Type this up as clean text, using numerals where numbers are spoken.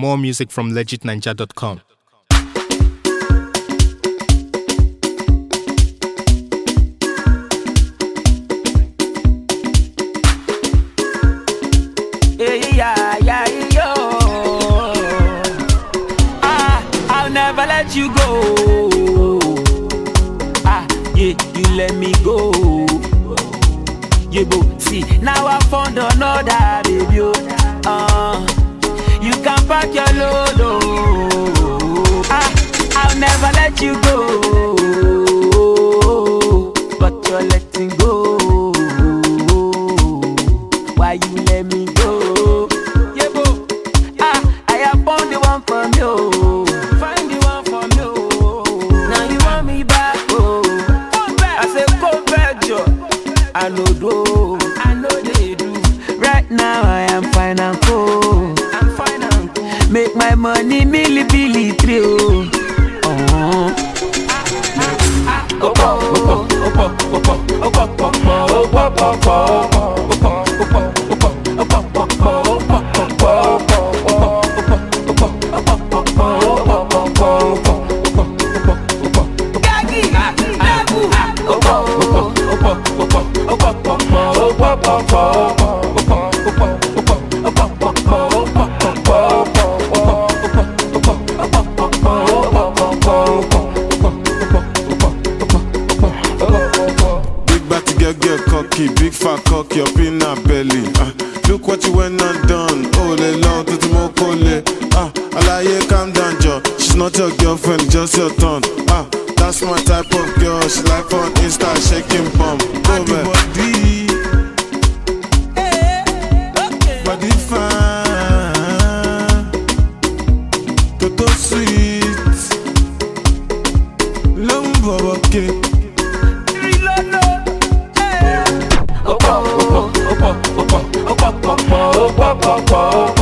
More music from legitninja.com. I'll never let you go. You let me go. You go see now I found another baby. You can pack your load. I'll never let you go, but you're letting go. Why you let me go? I have found the one from you. Find the one from you. Now you want me back, oh. I say go back, Joe. I know they do. Right now I am fine and cool. I'm fine and cool. Make my money milli trio. Big fat cock, your peanut belly. Look what you went and done. Oh, they long to the mokole. Alaye, calm down, Joe. She's not your girlfriend, just your turn. That's my type of girl. She like on Insta, shaking bum. Go back. Body fine. Toto sweet. Long bubble cake. Oh,